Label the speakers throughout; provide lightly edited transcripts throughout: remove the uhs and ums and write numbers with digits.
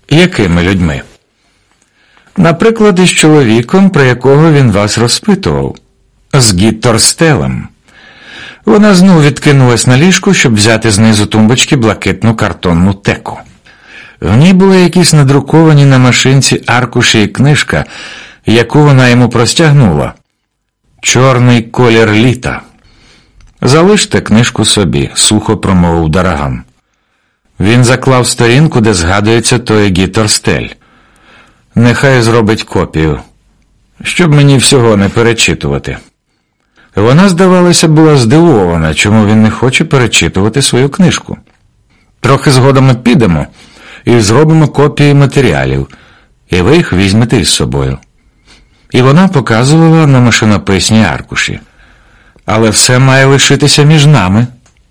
Speaker 1: Якими людьми? Наприклад, із чоловіком, про якого він вас розпитував. З Гі Торстелем. Вона знов відкинулась на ліжку, щоб взяти знизу тумбочки блакитну картонну теку. В ній були якісь надруковані на машинці аркуші і книжка, яку вона йому простягнула. «Чорний колір літа». «Залиште книжку собі», – сухо промовив Дараган. Він заклав сторінку, де згадується той Гі Торстель. «Нехай зробить копію, щоб мені всього не перечитувати». Вона, здавалося, була здивована, чому він не хоче перечитувати свою книжку. «Трохи згодом ми підемо і зробимо копії матеріалів, і ви їх візьмете із собою». І вона показувала на машинописні аркуші. «Але все має лишитися між нами».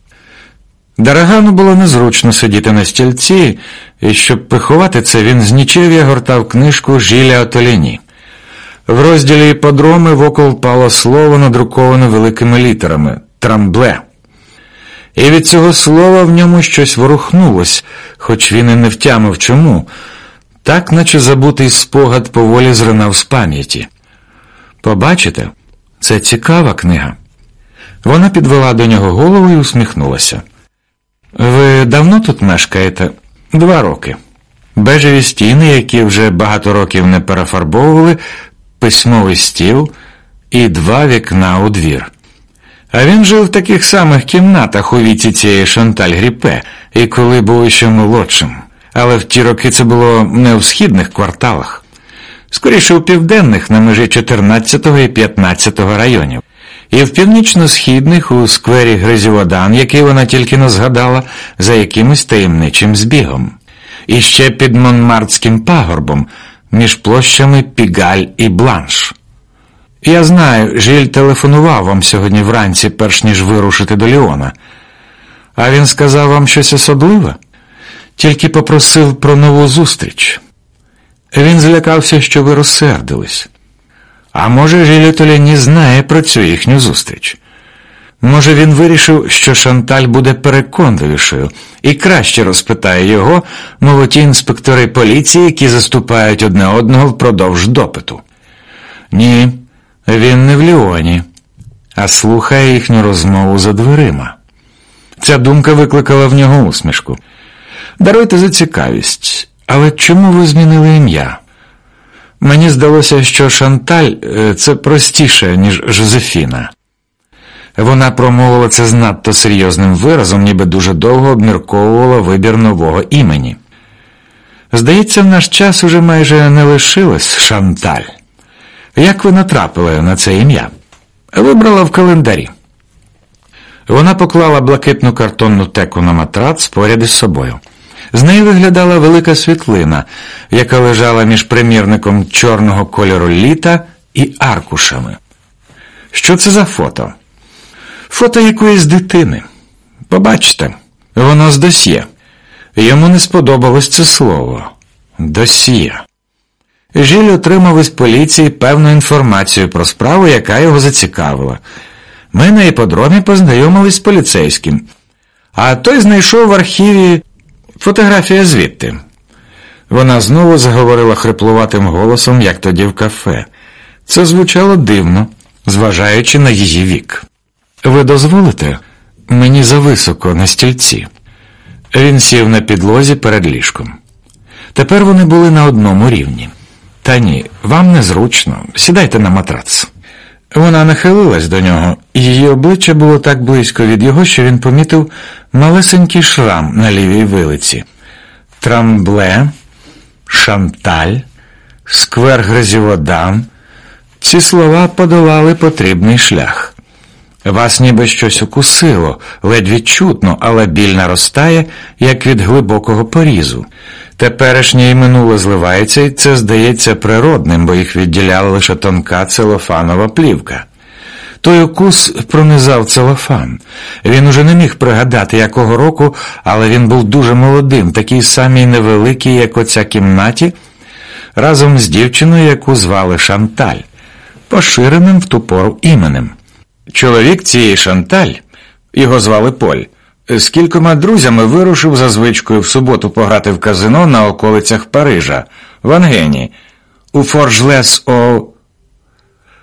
Speaker 1: Дарагану було незручно сидіти на стільці, і щоб приховати це, він знічев'я гортав книжку Жиля Отоліні. В розділі «Іпподроми» в око впало слово, надруковане великими літерами «Трамбле». І від цього слова в ньому щось ворухнулось, хоч він і не втямив чому. Так, наче забутий спогад поволі зринав з пам'яті. «Побачите, це цікава книга». Вона підвела до нього голову і усміхнулася. «Ви давно тут мешкаєте?» 2 роки. Бежеві стіни, які вже багато років не перефарбовували, письмовий стіл і 2 вікна у двір. А він жив в таких самих кімнатах у віці цієї Шанталь Гріпе, і коли був ще молодшим. Але в ті роки це було не в східних кварталах. Скоріше у південних, на межі 14-го і 15-го районів. І в північно-східних у сквері Гризіводан, який вона тільки не згадала, за якимось таємничим збігом. І ще під Монмартським пагорбом, між площами Пігаль і Бланш. Я знаю, Жиль телефонував вам сьогодні вранці, перш ніж вирушити до Ліона. А він сказав вам щось особливе? Тільки попросив про нову зустріч. Він злякався, що ви розсердились. А може, Жиль Отоліні знає про цю їхню зустріч? Може, він вирішив, що Шанталь буде переконливішою і краще розпитає його, мов ті інспектори поліції, які заступають одне одного впродовж допиту. Ні, він не в Ліоні, а слухає їхню розмову за дверима. Ця думка викликала в нього усмішку. Даруйте за цікавість, але чому ви змінили ім'я? Мені здалося, що Шанталь – це простіше, ніж Жозефіна. Вона промовила це з надто серйозним виразом, ніби дуже довго обмірковувала вибір нового імені. Здається, в наш час уже майже не лишилось Шанталь. Як ви натрапили на це ім'я? Вибрала в календарі. Вона поклала блакитну картонну теку на матрац поряд із собою. З неї виглядала велика світлина, яка лежала між примірником чорного кольору літа і аркушами. Що це за фото? Фото якоїсь дитини. Побачите, воно з досьє. Йому не сподобалось це слово. Досьє. Жиль отримав із поліції певну інформацію про справу, яка його зацікавила. Ми на іпподромі познайомились з поліцейським. А той знайшов в архіві фотографія звідти. Вона знову заговорила хриплуватим голосом, як тоді в кафе. Це звучало дивно, зважаючи на її вік. Ви дозволите? Мені зависоко на стільці. Він сів на підлозі перед ліжком. Тепер вони були на одному рівні. Та ні, вам незручно, сідайте на матрац. Вона нахилилась до нього, і її обличчя було так близько від його, що він помітив малесенький шрам на лівій вилиці. Трамбле, Шанталь, сквер Гризіводан. Ці слова подолали потрібний шлях. Вас ніби щось укусило, ледь відчутно, але біль наростає, як від глибокого порізу. Теперішнє і минуле зливається, і це здається природним, бо їх відділяла лише тонка целофанова плівка. Той укус пронизав целофан. Він уже не міг пригадати, якого року, але він був дуже молодим, такий самий невеликий, як оця кімнаті, разом з дівчиною, яку звали Шанталь, поширеним в ту пору іменем. Чоловік цієї Шанталь, його звали Поль, З кількома друзями вирушив за звичкою в суботу пограти в казино на околицях Парижа, в Ангені, у Форж-Лес-О